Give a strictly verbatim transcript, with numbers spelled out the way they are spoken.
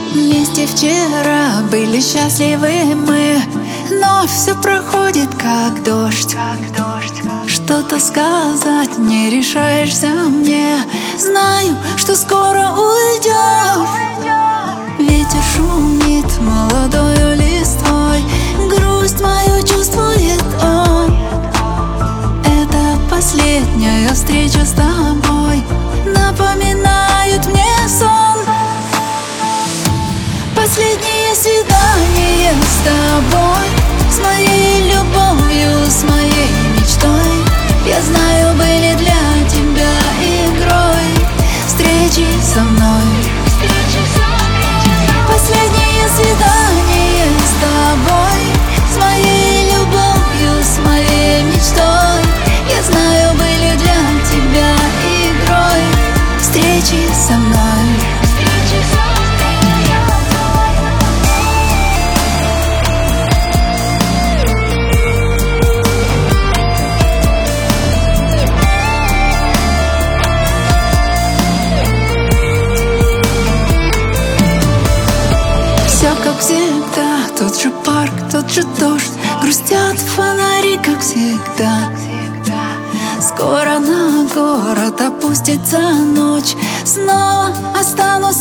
Вместе вчера были счастливы мы, но все проходит как дождь. Что-то сказать не решаешься мне. Знаю, что скоро уйдешь. Ветер шумит молодою листвой, грусть мою чувствует он. Это последняя встреча с тобой, напоминает мне сон. Последнее свидание с тобой, с моей любовью, с моей мечтой. Я знаю, были для тебя игрой встречи со мной. Последнее свидание с тобой, с моей любовью, с моей мечтой. Я знаю, были для тебя игрой встречи со мной. Все как всегда, тот же парк, тот же дождь, грустят фонари, как всегда. Скоро на город опустится ночь, снова останусь